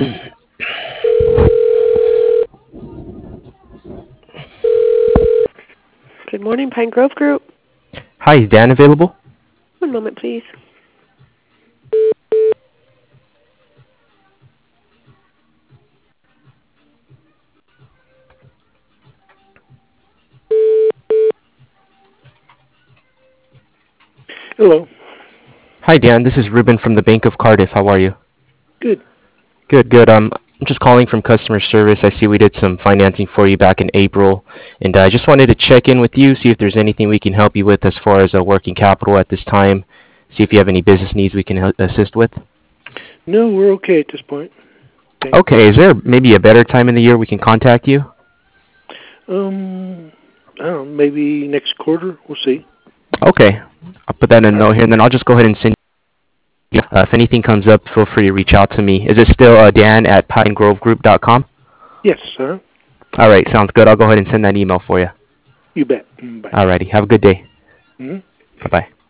Good morning, Pine Grove Group. Hi, is Dan available? One moment, please. Hello. Hi, Dan. This is Ruben from the Bank of Cardiff. How are you? Good. Good, good. I'm just calling from customer service. I see we did some financing for you back in April, and I just wanted to check in with you, see if there's anything we can help you with as far as working capital at this time, see if you have any business needs we can assist with. No, we're okay at this point. Thanks. Okay, is there maybe a better time in the year we can contact you? I don't know, maybe next quarter. We'll see. Okay, I'll put that in a note here, and then I'll just go ahead and send you. If anything comes up, feel free to reach out to me. Is it still Dan at pinegrovegroup.com? Yes, sir. All right, sounds good. I'll go ahead and send that email for you. You bet. Bye. All righty, have a good day. Mm-hmm. Bye-bye.